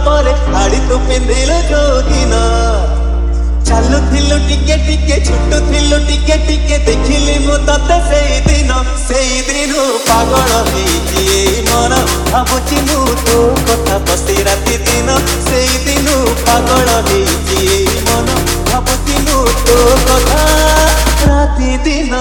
पर हाड़ी तू पिंधिलु जो दिन चालू थिलु टिके टिके छुटू थिलु टिके टिके देखिली मु तते सेई दिन पागल होइछि मन भाबुछि मु तो कथा बसी राति दिन सेई दिन पागल होइछि मन भाबुछि मु तो कथा राति दिन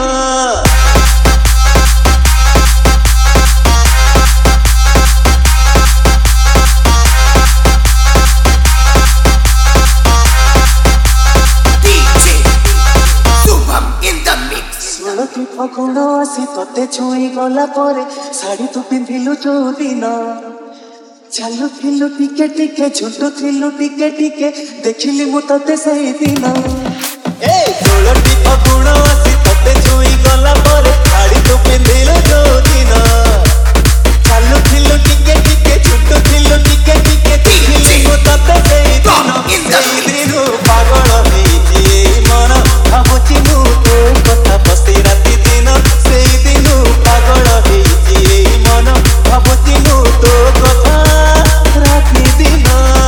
फगुण आसी तते छुई गला परे शाड़ी तू पिंधिलु जो दिन चालू थिलु टिके टिके झुंटू थिलु टिके टिके देखिली मु तते सेई दिन ए सोलटी फगुण आसी तते छुई गला परे शाड़ी तू पिंधिलु जो दिन चालू थिलु टिके टिके झुंटू थिलु टिके टिके देखिली मु तते सेई दिन पागल होइछि मन भाबुछि मु तो कथा बसी राति दिन सेई दिन पागल होइछि मन भाबुछि मु तो कथा राति दिन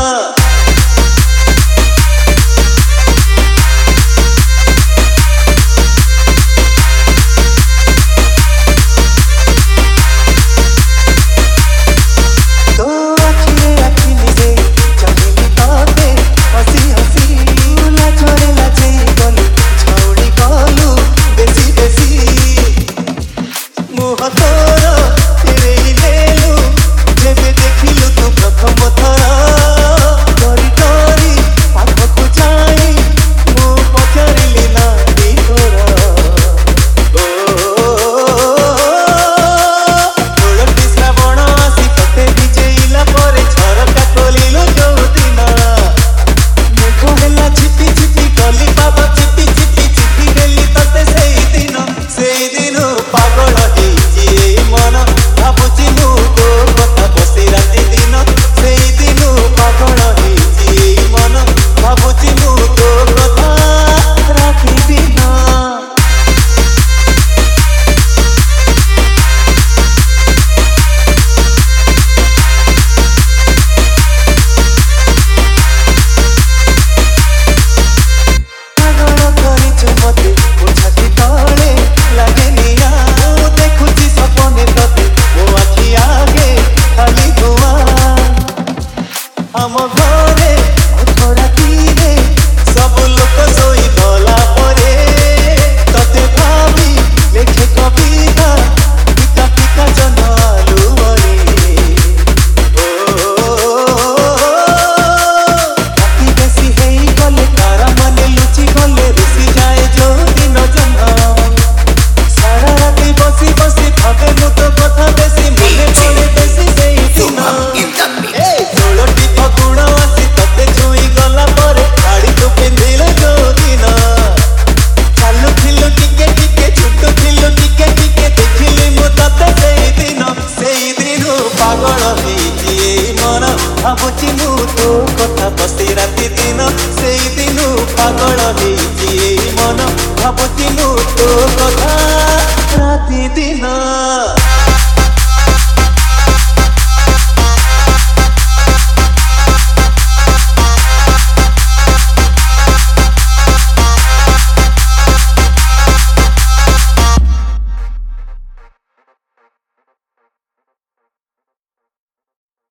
तो आखिरे आखि मिले चाहिली तते हसी हसी लाजरे लाजे गलु छौड़ी गलु बेसी बेसी मुह तोर फेरेई लेलु जेबे देखिलु तू प्रथम थर डरी डरी पाखकु जाई मु पचारिली ना तोर ओळटी श्रावण आसी तते विजेइला परे झरका खोलिलु जो दिन मेघ हेला झिपि झिपि गली बाबा चिपि चिपि चिपि देली तते सेई दिन पागल होइछि मन भाबुछि मु तो कथा बसी राति दिन सेई दिन पागल होइछि मन भाबुछि मु तो कथा राति दिन पागल करिछु मते ओ छाती तळे लागे निया देखुछि सपने तते मो आखि आगे खाली धुआं हम घरे रातिरे सब लोक सोई गला परे तते भाबी लेखे कविता फिका फिका जनालु मरे राति बेसी हेई गले तारा मने लुचि गले रुसी जाए जो दिन जन्म सारा राति बसी बसी भावे मु तो कथा बेसी मने पड़े बेसी सेई दिन ए सोलटी फगुण आसी तते छुई गला परे शाड़ी तू पिंधिलु जो दिन चालू थिलु टिके टिके छुटू थिलु टिके टिके देखिली मु तते सेई दिन पागल होइछि मन भाबुछि मु तो कथा बसी राति दिन सेई दिन पागल होइछि मन भाबुछि मु तो कथा राति दिन।